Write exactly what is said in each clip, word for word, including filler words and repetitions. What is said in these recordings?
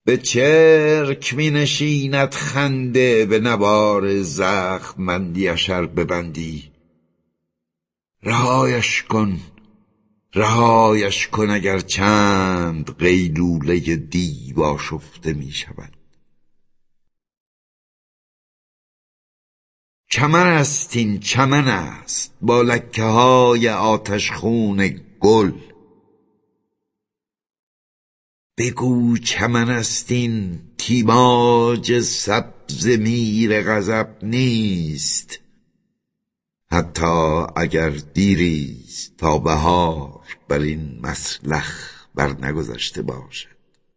به چرک می نشیند خنده، به نوار زخم مندیش ار ببندی. رهایش کن رهایش کن اگر چند قیلوله دیو آشفته می شود. چمن است این چمن است با لکه های آتش خون گل. بگو چمن است این تیماج سبز میر غضب نیست. حتی اگر دیریست تا بهار بر این مسلخ بر نگذشته باشد.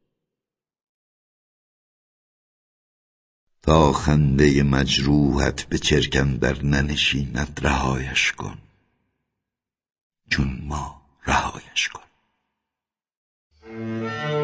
تا خنده مجروحت به چرک اندر ننشیند رهایش کن، چون ما رهایش کن.